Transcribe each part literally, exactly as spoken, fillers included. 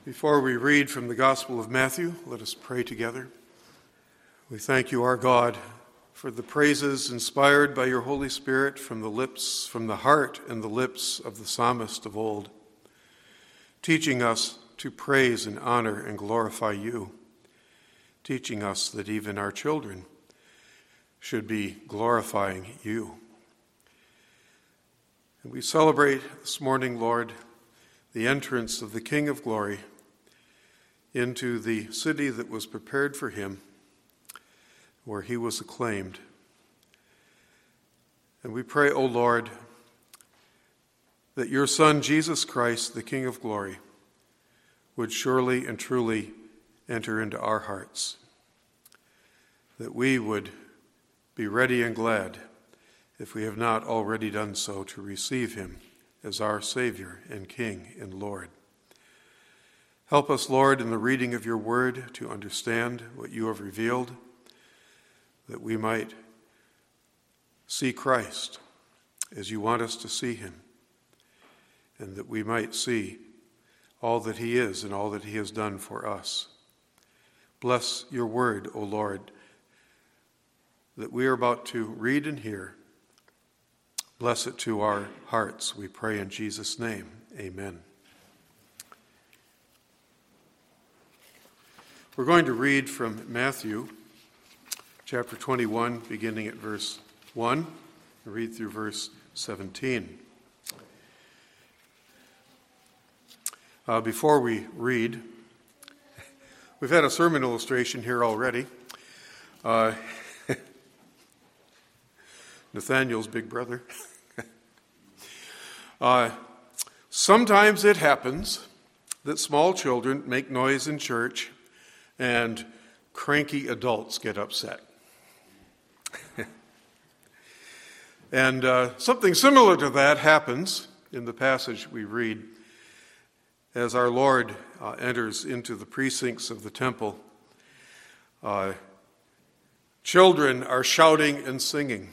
Before we read from the Gospel of Matthew, let us pray together. We thank you, our God, for the praises inspired by your Holy Spirit from the lips, from the heart and the lips of the psalmist of old, teaching us to praise and honor and glorify you, teaching us that even our children should be glorifying you. And we celebrate this morning, Lord, the entrance of the King of Glory into the city that was prepared for him, where he was acclaimed. And we pray, O Lord, that your Son, Jesus Christ, the King of Glory, would surely and truly enter into our hearts, that we would be ready and glad, if we have not already done so, to receive him as our Savior and King and Lord. Help us, Lord, in the reading of your word to understand what you have revealed, that we might see Christ as you want us to see him, and that we might see all that he is and all that he has done for us. Bless your word, O Lord, that we are about to read and hear. Bless it to our hearts, we pray in Jesus' name. Amen. We're going to read from Matthew chapter twenty-one, beginning at verse one, and read through verse seventeen. Uh, before we read, we've had a sermon illustration here already. Uh, Nathaniel's big brother. uh, sometimes it happens that small children make noise in church and cranky adults get upset. and uh, something similar to that happens in the passage we read as our Lord uh, enters into the precincts of the temple. Uh, children are shouting and singing,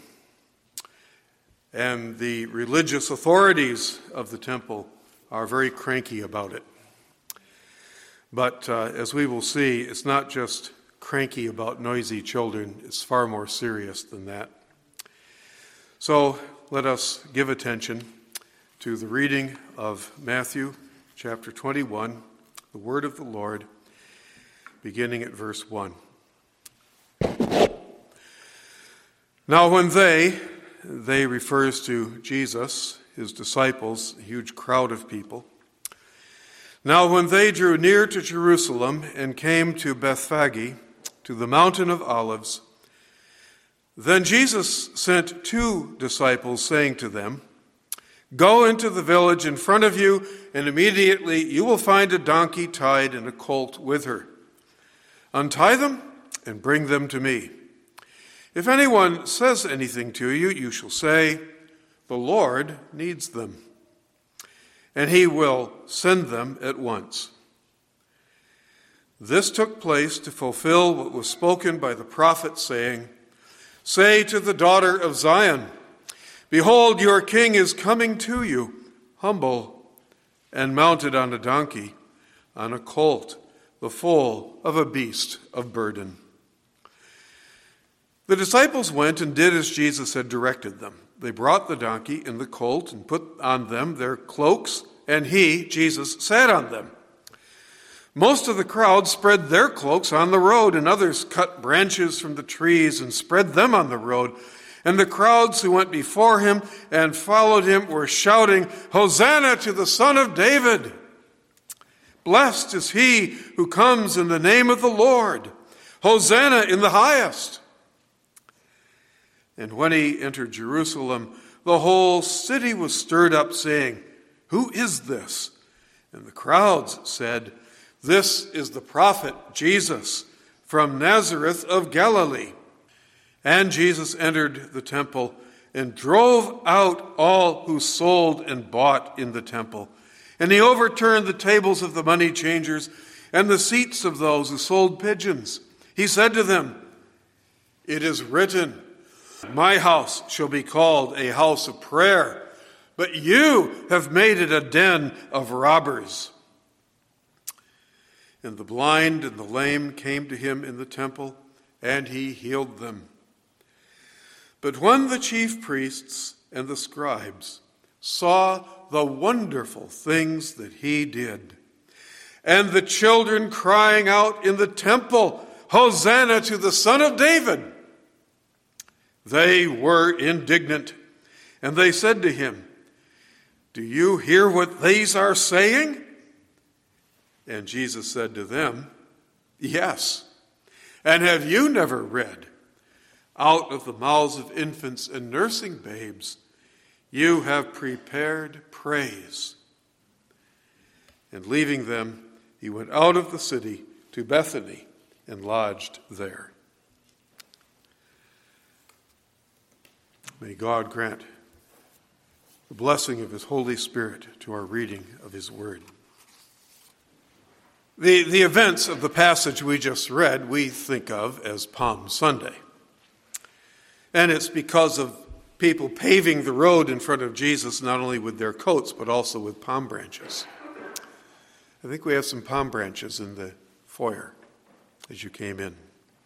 and the religious authorities of the temple are very cranky about it. But uh, as we will see, it's not just cranky about noisy children. It's far more serious than that. So let us give attention to the reading of Matthew chapter twenty-one, the word of the Lord, beginning at verse one. Now when they, they refers to Jesus, his disciples, a huge crowd of people. Now when they drew near to Jerusalem and came to Bethphage, to the mountain of Olives, then Jesus sent two disciples, saying to them, "Go into the village in front of you, and immediately you will find a donkey tied and a colt with her. Untie them and bring them to me. If anyone says anything to you, you shall say, 'The Lord needs them,' and he will send them at once." This took place to fulfill what was spoken by the prophet, saying, "Say to the daughter of Zion, behold, your king is coming to you, humble and mounted on a donkey, on a colt, the foal of a beast of burden." The disciples went and did as Jesus had directed them. They brought the donkey and the colt and put on them their cloaks, and he, Jesus, sat on them. Most of the crowd spread their cloaks on the road, and others cut branches from the trees and spread them on the road. And the crowds who went before him and followed him were shouting, "Hosanna to the Son of David! Blessed is he who comes in the name of the Lord! Hosanna in the highest!" And when he entered Jerusalem, the whole city was stirred up, saying, "Who is this?" And the crowds said, "This is the prophet Jesus from Nazareth of Galilee." And Jesus entered the temple and drove out all who sold and bought in the temple. And he overturned the tables of the money changers and the seats of those who sold pigeons. He said to them, "It is written, 'My house shall be called a house of prayer,' but you have made it a den of robbers." And the blind and the lame came to him in the temple, and he healed them. But when the chief priests and the scribes saw the wonderful things that he did, and the children crying out in the temple, Hosanna to the Son of David, they were indignant, and they said to him, Do you hear what these are saying? And Jesus said to them, Yes. And have you never read, Out of the mouths of infants and nursing babes, you have prepared praise. And leaving them, he went out of the city to Bethany and lodged there. May God grant the blessing of his Holy Spirit to our reading of his word. The, the events of the passage we just read, we think of as Palm Sunday. And it's because of people paving the road in front of Jesus, not only with their coats, but also with palm branches. I think we have some palm branches in the foyer as you came in.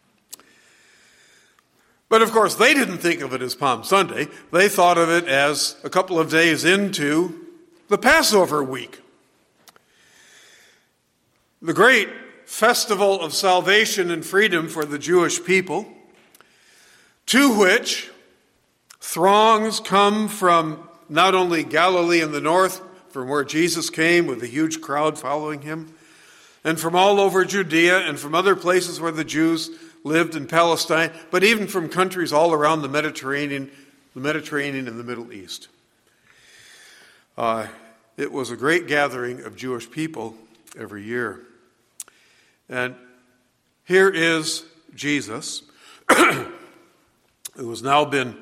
But of course, they didn't think of it as Palm Sunday. They thought of it as a couple of days into the Passover week. The great festival of salvation and freedom for the Jewish people, to which throngs come from not only Galilee in the north, from where Jesus came with a huge crowd following him, and from all over Judea and from other places where the Jews lived in Palestine, but even from countries all around the Mediterranean, the Mediterranean and the Middle East. Uh, it was a great gathering of Jewish people every year. And here is Jesus, who has now been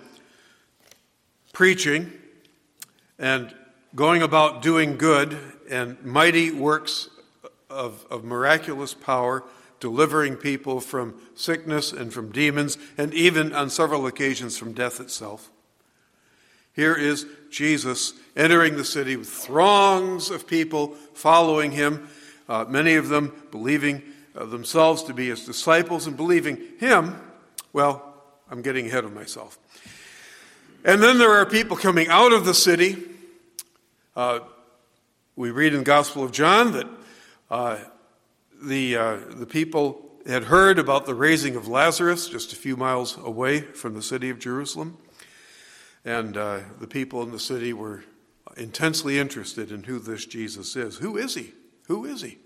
preaching and going about doing good and mighty works of, of miraculous power, delivering people from sickness and from demons, and even on several occasions from death itself. Here is Jesus entering the city with throngs of people following him, uh, many of them believing uh, themselves to be his disciples and believing him. Well, I'm getting ahead of myself. And then there are people coming out of the city. Uh, we read in the Gospel of John that uh, the uh, the people had heard about the raising of Lazarus just a few miles away from the city of Jerusalem. And uh, the people in the city were intensely interested in who this Jesus is. Who is he? Who is he?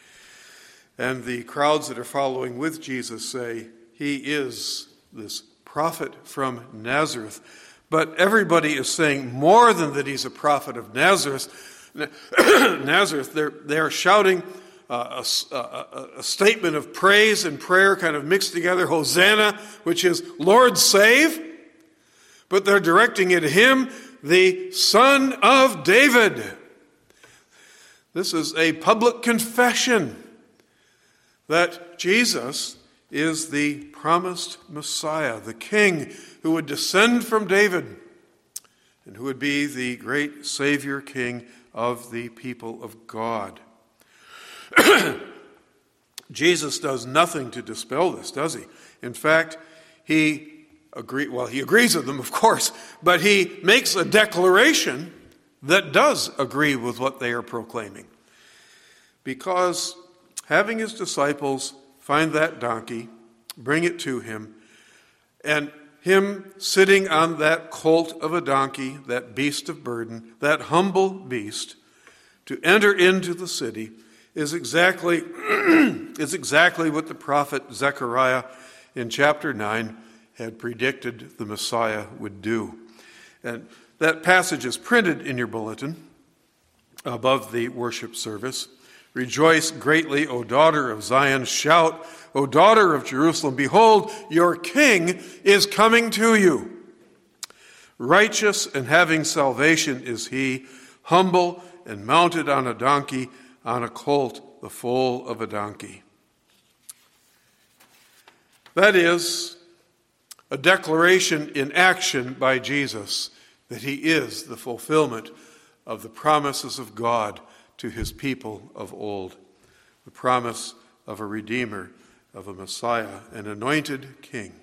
And the crowds that are following with Jesus say, he is this prophet from Nazareth. But everybody is saying more than that he's a prophet of Nazareth. Nazareth, they're, they're shouting uh, a, a, a statement of praise and prayer kind of mixed together. Hosanna, which is Lord save. But they're directing it at him, the Son of David. This is a public confession that Jesus is the promised Messiah, the King who would descend from David and who would be the great Savior King of the people of God. Jesus does nothing to dispel this, does he? In fact, he agree, well, he agrees with them, of course, but he makes a declaration that does agree with what they are proclaiming. Because having his disciples find that donkey, bring it to him, and him sitting on that colt of a donkey, that beast of burden, that humble beast, to enter into the city is exactly, is exactly what the prophet Zechariah in chapter nine had predicted the Messiah would do. And that passage is printed in your bulletin above the worship service. Rejoice greatly, O daughter of Zion. Shout, O daughter of Jerusalem. Behold, your king is coming to you. Righteous and having salvation is he, humble and mounted on a donkey, on a colt, the foal of a donkey. That is a declaration in action by Jesus that he is the fulfillment of the promises of God to his people of old. the promise of a Redeemer, of a Messiah, an anointed King.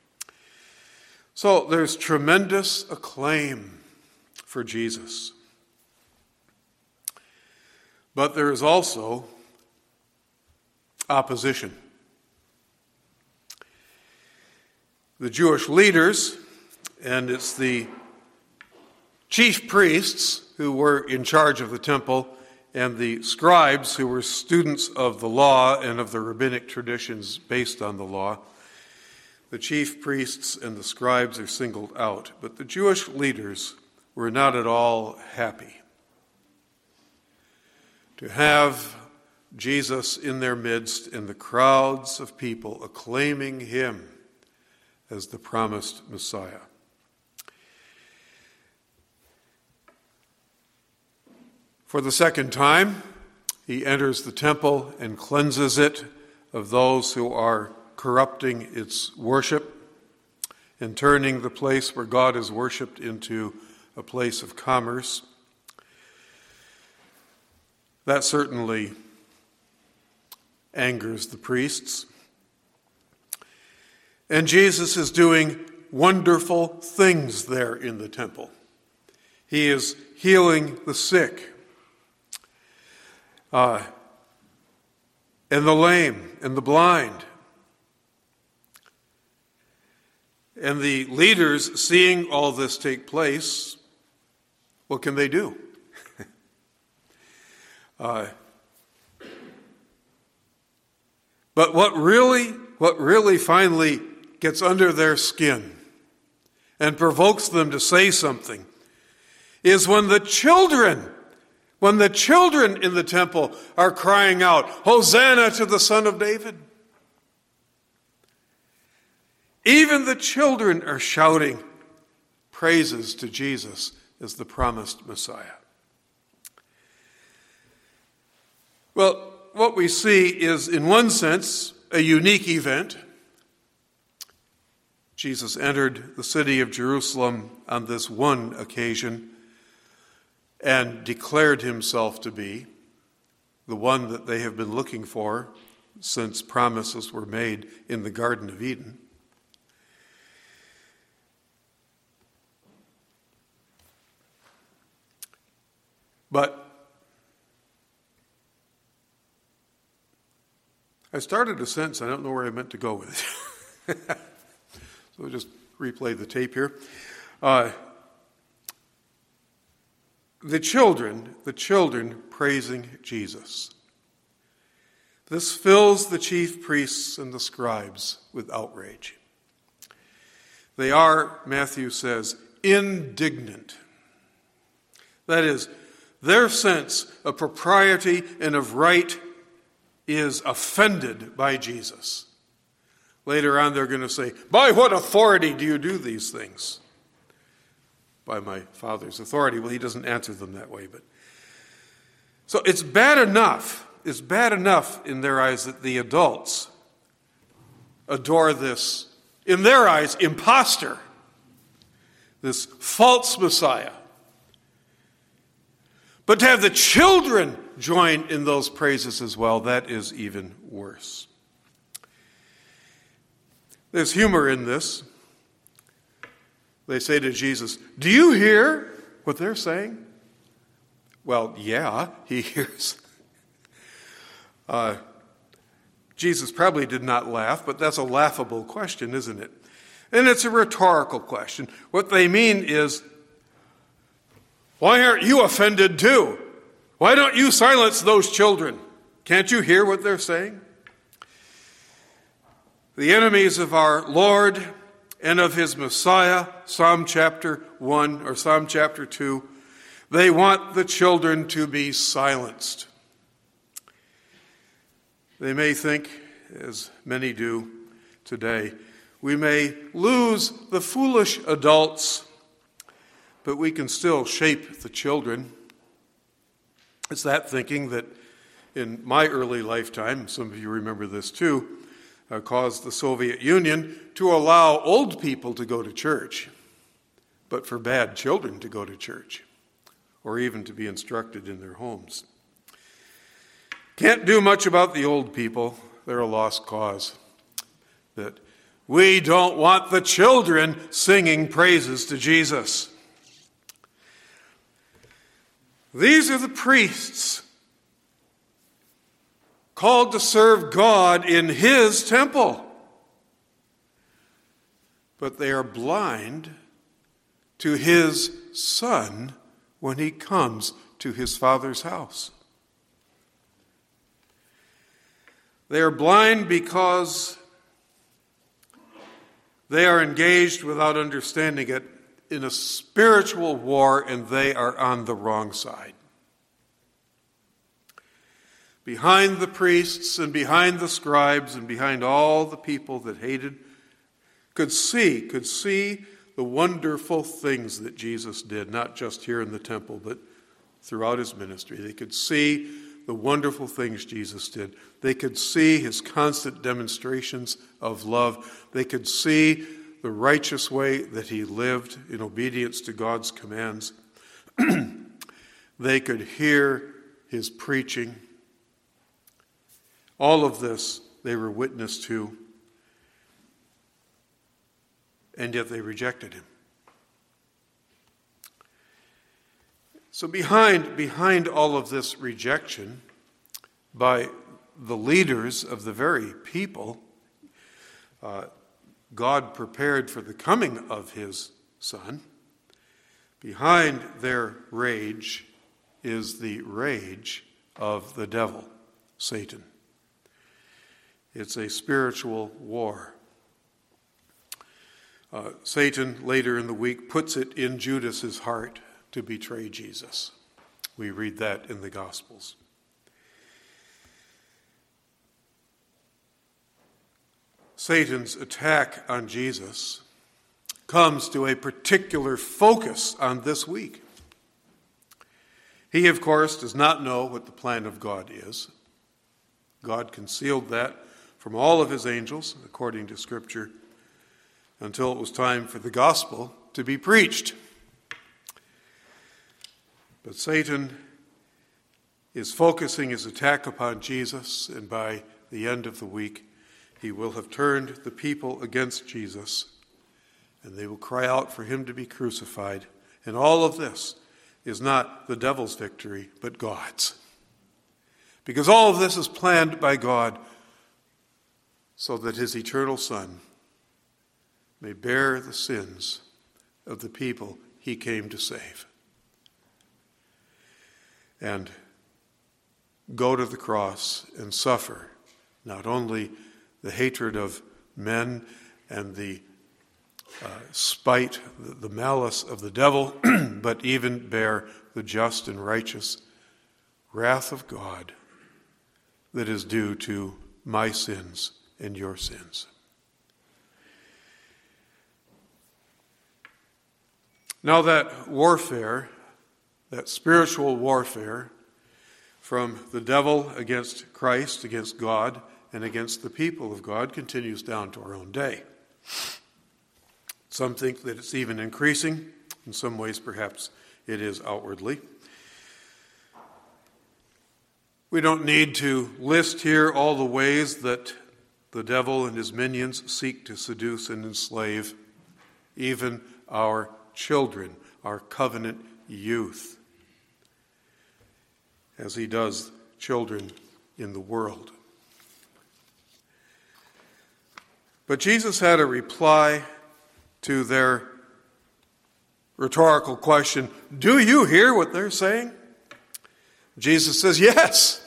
So there's tremendous acclaim for Jesus. But there is also opposition. The Jewish leaders, and it's the chief priests who were in charge of the temple, and the scribes who were students of the law and of the rabbinic traditions based on the law. The chief priests and the scribes are singled out, but the Jewish leaders were not at all happy to have Jesus in their midst and the crowds of people acclaiming him as the promised Messiah. For the second time, he enters the temple and cleanses it of those who are corrupting its worship and turning the place where God is worshipped into a place of commerce. That certainly angers the priests. And Jesus is doing wonderful things there in the temple. He is healing the sick, uh, and the lame, and the blind. And the leaders, seeing all this take place, what can they do? uh, but what really, what really finally gets under their skin and provokes them to say something is when the children, when the children in the temple are crying out, "Hosanna to the Son of David." Even the children are shouting praises to Jesus as the promised Messiah. Well, what we see is, in one sense, a unique event. Jesus entered the city of Jerusalem on this one occasion and declared himself to be the one that they have been looking for since promises were made in the Garden of Eden. But I started a sentence, I don't know where I meant to go with it. So we'll just replay the tape here. Uh, the children, the children praising Jesus. This fills the chief priests and the scribes with outrage. They are, Matthew says, indignant. That is, their sense of propriety and of right is offended by Jesus. Later on, they're going to say, "By what authority do you do these things?" By my Father's authority. Well, he doesn't answer them that way, but so it's bad enough. It's bad enough in their eyes that the adults adore this, in their eyes, imposter, this false Messiah. But to have the children join in those praises as well, that is even worse. There's humor in this. They say to Jesus, "Do you hear what they're saying?" Well, yeah, he hears. Uh, Jesus probably did not laugh, but that's a laughable question, isn't it? And it's a rhetorical question. What they mean is, why aren't you offended too? Why don't you silence those children? Can't you hear what they're saying? The enemies of our Lord and of his Messiah, Psalm chapter one or Psalm chapter two, they want the children to be silenced. They may think, as many do today, we may lose the foolish adults, but we can still shape the children. It's that thinking that in my early lifetime, some of you remember this too, uh, caused the Soviet Union to allow old people to go to church, but forbade children to go to church or even to be instructed in their homes. Can't do much about the old people. They're a lost cause. That we don't want the children singing praises to Jesus. These are the priests called to serve God in his temple. But they are blind to his Son when he comes to his Father's house. They are blind because they are engaged without understanding it in a spiritual war, and they are on the wrong side. Behind the priests and behind the scribes and behind all the people that hated, could see, could see the wonderful things that Jesus did, not just here in the temple, but throughout his ministry. They could see the wonderful things Jesus did. They could see his constant demonstrations of love. They could see the righteous way that he lived in obedience to God's commands. They could hear his preaching. All of this they were witness to, and yet they rejected him. So behind, behind all of this rejection by the leaders of the very people uh, God prepared for the coming of his Son, behind their rage is the rage of the devil, Satan. It's a spiritual war. Uh, Satan, later in the week, puts it in Judas's heart to betray Jesus. We read that in the Gospels. Satan's attack on Jesus comes to a particular focus on this week. He, of course, does not know what the plan of God is. God concealed that from all of his angels, according to Scripture, until it was time for the gospel to be preached. But Satan is focusing his attack upon Jesus, and by the end of the week, he will have turned the people against Jesus, and they will cry out for him to be crucified. And all of this is not the devil's victory, but God's. Because all of this is planned by God so that his eternal Son may bear the sins of the people he came to save. And go to the cross and suffer not only the hatred of men and the uh, spite, the, the malice of the devil, but even bear the just and righteous wrath of God that is due to my sins and your sins. Now that warfare, that spiritual warfare from the devil against Christ, against God, and against the people of God continues down to our own day. Some think that it's even increasing. In some ways, perhaps it is outwardly. We don't need to list here all the ways that the devil and his minions seek to seduce and enslave even our children, our covenant youth, as he does children in the world. But Jesus had a reply to their rhetorical question, do you hear what they're saying? Jesus says, yes.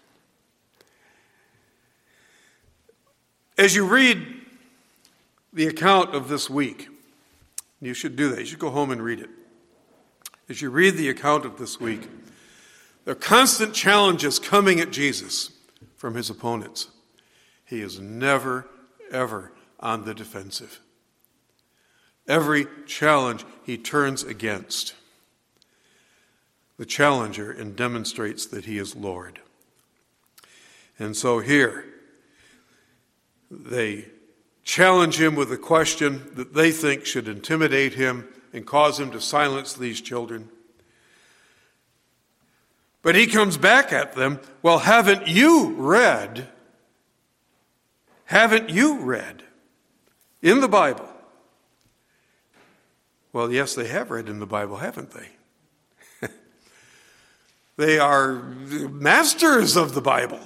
As you read the account of this week, you should do that. You should go home and read it. As you read the account of this week, there are constant challenges coming at Jesus from his opponents. He is never, ever on the defensive. Every challenge he turns against the challenger and demonstrates that he is Lord. And so here, they challenge him with a question that they think should intimidate him and cause him to silence these children. But he comes back at them, well, haven't you read, haven't you read in the Bible? Well, yes, they have read in the Bible, haven't they? They are masters of the Bible.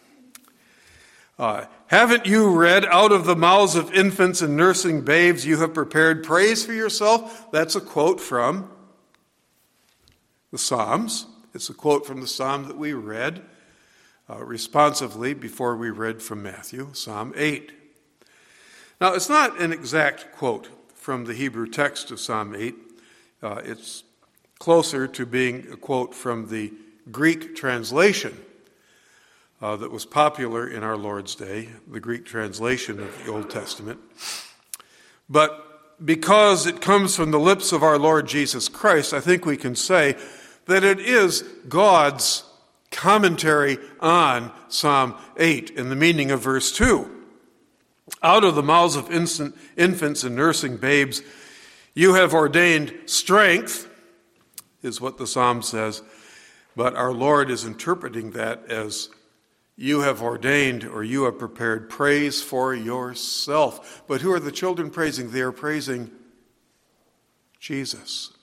Uh, haven't you read, out of the mouths of infants and nursing babes you have prepared praise for yourself? That's a quote from the Psalms. It's a quote from the Psalm that we read uh, responsively before we read from Matthew, Psalm eight. Now, it's not an exact quote from the Hebrew text of Psalm eight. Uh, it's closer to being a quote from the Greek translation uh, that was popular in our Lord's day, the Greek translation of the Old Testament. But because it comes from the lips of our Lord Jesus Christ, I think we can say that it is God's commentary on Psalm eight in the meaning of verse two. Out of the mouths of instant, infants and nursing babes, you have ordained strength, is what the Psalm says, but our Lord is interpreting that as you have ordained or you have prepared praise for yourself. But who are the children praising? They are praising Jesus.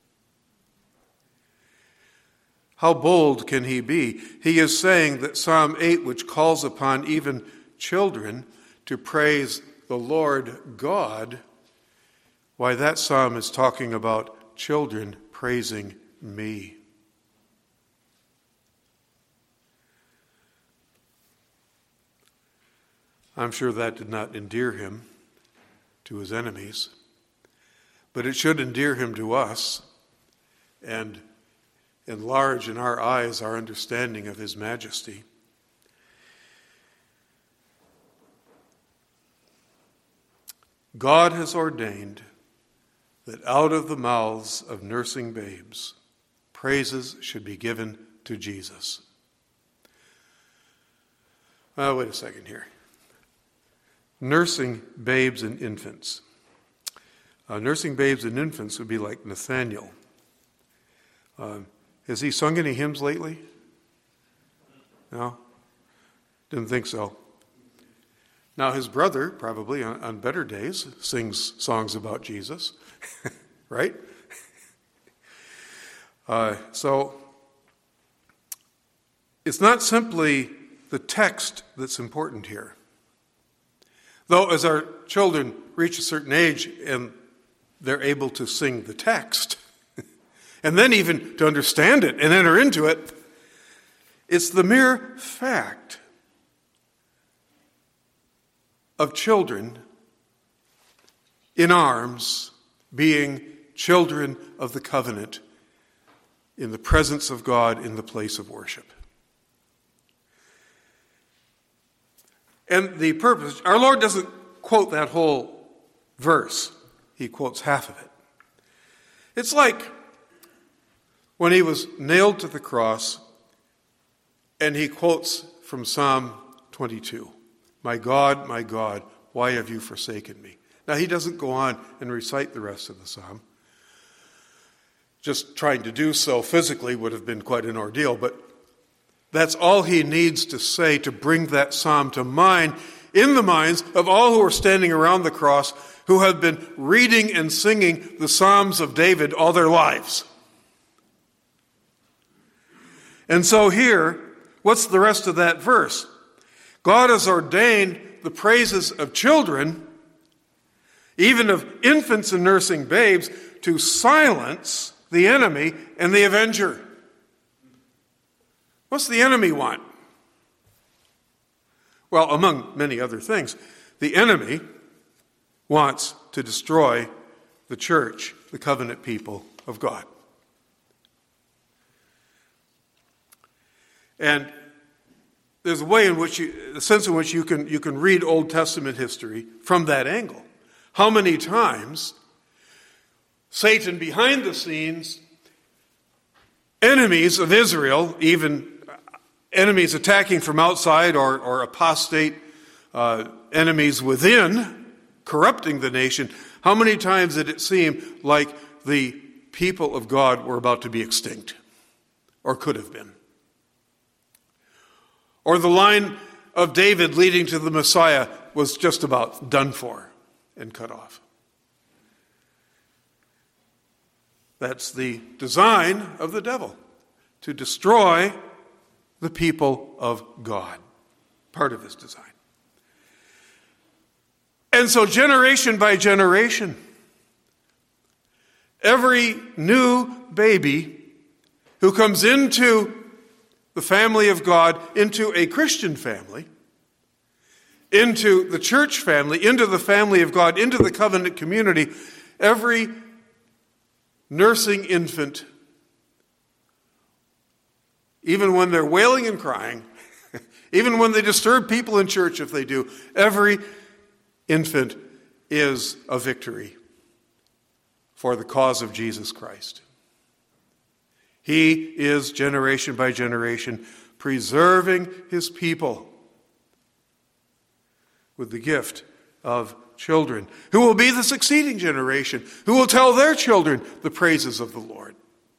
How bold can he be? He is saying that Psalm eight, which calls upon even children to praise the Lord God, why, that psalm is talking about children praising me. I'm sure that did not endear him to his enemies, but it should endear him to us and enlarge in our eyes our understanding of his majesty. God has ordained that out of the mouths of nursing babes, praises should be given to Jesus. Well, wait a second here. Nursing babes and infants. Uh, nursing babes and infants would be like Nathaniel. Uh, has he sung any hymns lately? No? Didn't think so. Now, his brother, probably on, on better days, sings songs about Jesus, right? Uh, so, it's not simply the text that's important here. Though, as our children reach a certain age and they're able to sing the text, and then even to understand it and enter into it, it's the mere fact of children in arms being children of the covenant in the presence of God in the place of worship. And the purpose, our Lord doesn't quote that whole verse. He quotes half of it. It's like when he was nailed to the cross and he quotes from Psalm twenty-two. My God, my God, why have you forsaken me? Now, he doesn't go on and recite the rest of the psalm. Just trying to do so physically would have been quite an ordeal, but that's all he needs to say to bring that psalm to mind in the minds of all who are standing around the cross, who have been reading and singing the Psalms of David all their lives. And so here, what's the rest of that verse? God has ordained the praises of children, even of infants and nursing babes, to silence the enemy and the avenger. What's the enemy want? Well, among many other things, the enemy wants to destroy the church, the covenant people of God. And there's a way in which you, a sense in which you can, you can read Old Testament history from that angle. How many times Satan behind the scenes, enemies of Israel, even enemies attacking from outside or, or apostate uh, enemies within, corrupting the nation, how many times did it seem like the people of God were about to be extinct, or could have been? or the line of David leading to the Messiah was just about done for and cut off. That's the design of the devil, to destroy the people of God. Part of his design. And so generation by generation, every new baby who comes into the family of God, into a Christian family, into the church family, into the family of God, into the covenant community, every nursing infant, even when they're wailing and crying, even when they disturb people in church if they do, every infant is a victory for the cause of Jesus Christ. He is, generation by generation, preserving his people with the gift of children, who will be the succeeding generation, who will tell their children the praises of the Lord.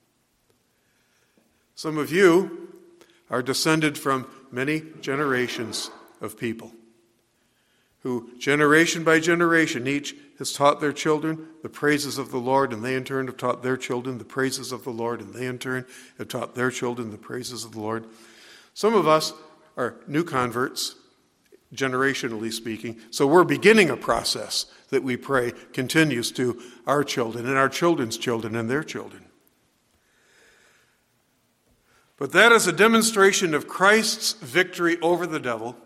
Some of you are descended from many generations of people who, generation by generation, each has taught their children the praises of the Lord, and they in turn have taught their children the praises of the Lord, and they in turn have taught their children the praises of the Lord. Some of us are new converts, generationally speaking, so we're beginning a process that we pray continues to our children and our children's children and their children. But that is a demonstration of Christ's victory over the devil,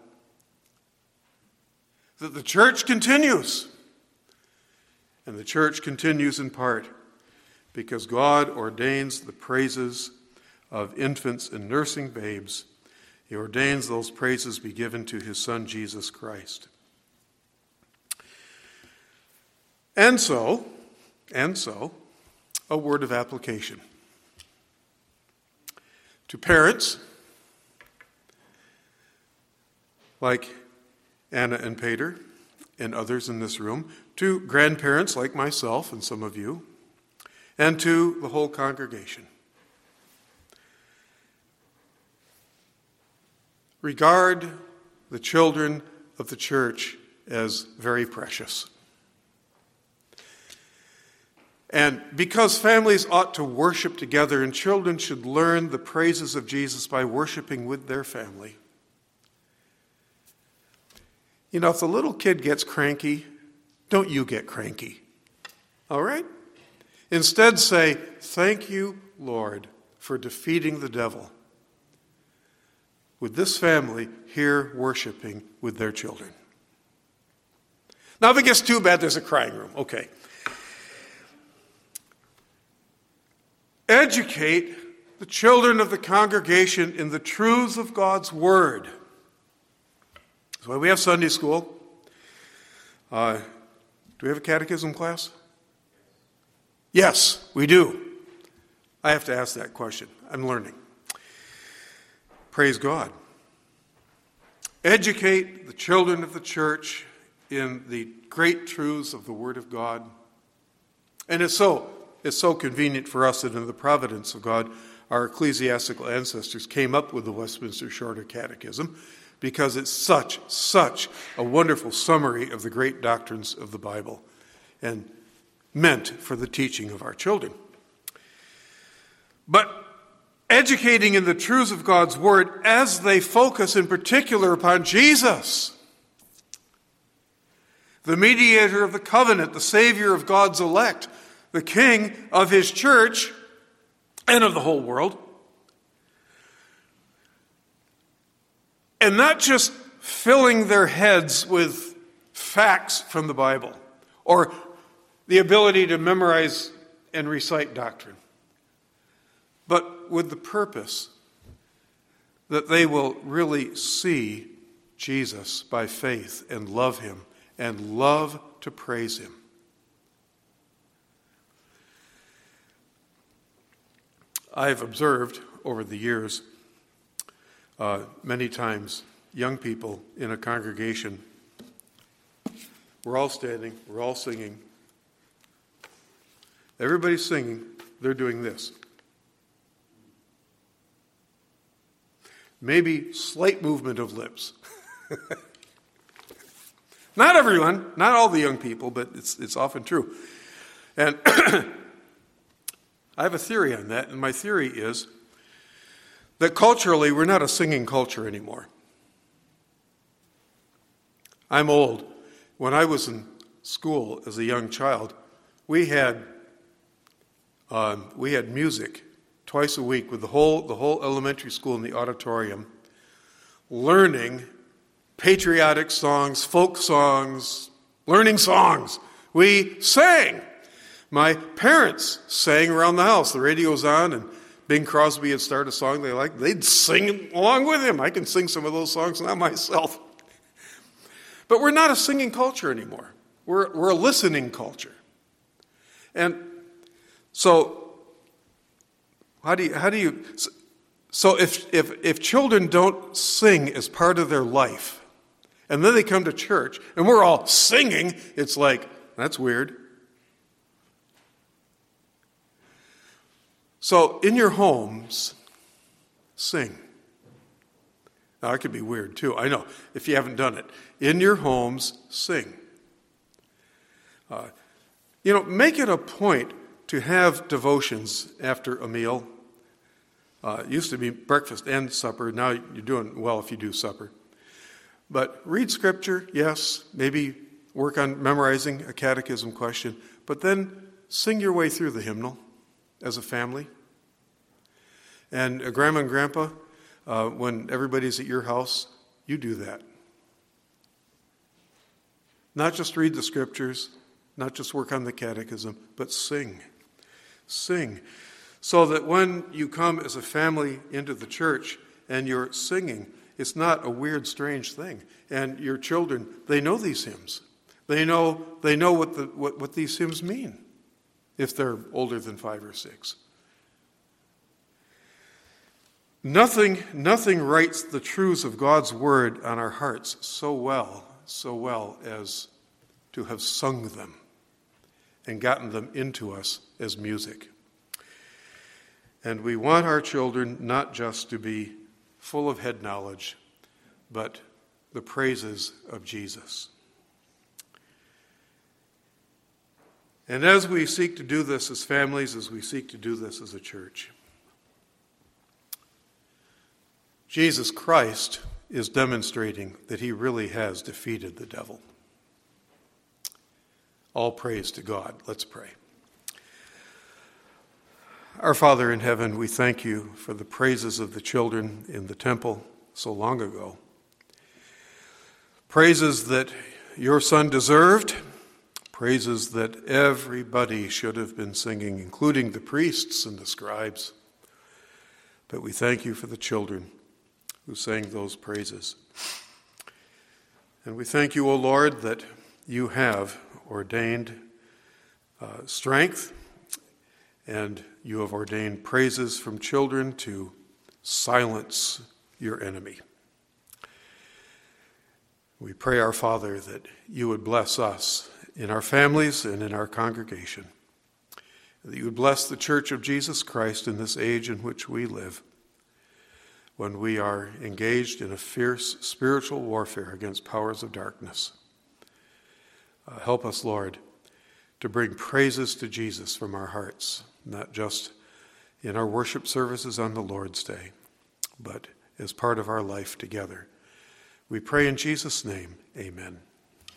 that the church continues. And the church continues in part because God ordains the praises of infants and nursing babes. He ordains those praises be given to his Son, Jesus Christ. And so, and so, a word of application. To parents, like Anna and Peter and others in this room, to grandparents like myself and some of you, and to the whole congregation. Regard the children of the church as very precious. And because families ought to worship together and children should learn the praises of Jesus by worshiping with their family, you know, if the little kid gets cranky, don't you get cranky. All right? Instead say, thank you, Lord, for defeating the devil with this family here worshiping with their children. Now, if it gets too bad, there's a crying room. Okay. Educate the children of the congregation in the truths of God's Word. That's why we have Sunday school. Uh, do we have a catechism class? Yes, we do. I have to ask that question. I'm learning. Praise God. Educate the children of the church in the great truths of the Word of God. And it's so, it's so convenient for us that in the providence of God, our ecclesiastical ancestors came up with the Westminster Shorter Catechism, because it's such, such a wonderful summary of the great doctrines of the Bible and meant for the teaching of our children. But educating in the truths of God's Word as they focus in particular upon Jesus, the mediator of the covenant, the Savior of God's elect, the King of his church and of the whole world. And not just filling their heads with facts from the Bible or the ability to memorize and recite doctrine, but with the purpose that they will really see Jesus by faith and love him and love to praise him. I've observed over the years uh, many times young people in a congregation, we're all standing, we're all singing. Everybody's singing, they're doing this. maybe slight movement of lips. Not everyone, not all the young people, but it's it's often true. And I have a theory on that, and my theory is that culturally we're not a singing culture anymore. I'm old. When I was in school as a young child, we had um, we had music twice a week with the whole the whole elementary school in the auditorium, learning patriotic songs, folk songs, learning songs. We sang. My parents sang around the house. The radio was on, and Bing Crosby had started a song they liked. They'd sing along with him. I can sing some of those songs now myself. But we're not a singing culture anymore. We're, we're a listening culture. And so, how do you, how do you, so if, if, if children don't sing as part of their life, and then they come to church, and we're all singing, it's like, that's weird. So, in your homes, sing. Now, it could be weird, too. I know, if you haven't done it. In your homes, sing. Uh, you know, make it a point to have devotions after a meal. Uh, it used to be breakfast and supper. Now you're doing well if you do supper. But read Scripture, yes. Maybe work on memorizing a catechism question. But then sing your way through the hymnal as a family. And uh, Grandma and Grandpa, uh, when everybody's at your house, you do that. Not just read the Scriptures, not just work on the catechism, but sing. Sing. So that when you come as a family into the church and you're singing, it's not a weird, strange thing. And your children, they know these hymns. They know they know what the what, what these hymns mean if they're older than five or six. Nothing, nothing writes the truths of God's word on our hearts so well, so well as to have sung them and gotten them into us as music. And we want our children not just to be full of head knowledge, but the praises of Jesus. And as we seek to do this as families, as we seek to do this as a church, Jesus Christ is demonstrating that he really has defeated the devil. All praise to God. Let's pray. Our Father in heaven, we thank you for the praises of the children in the temple so long ago. Praises that your Son deserved, praises that everybody should have been singing, including the priests and the scribes. But we thank you for the children who sang those praises. And we thank you, O Lord, that you have ordained uh, strength, and you have ordained praises from children to silence your enemy. We pray, our Father, that you would bless us in our families and in our congregation, that you would bless the Church of Jesus Christ in this age in which we live, when we are engaged in a fierce spiritual warfare against powers of darkness. Uh, help us, Lord, to bring praises to Jesus from our hearts, not just in our worship services on the Lord's Day, but as part of our life together. We pray in Jesus' name, amen.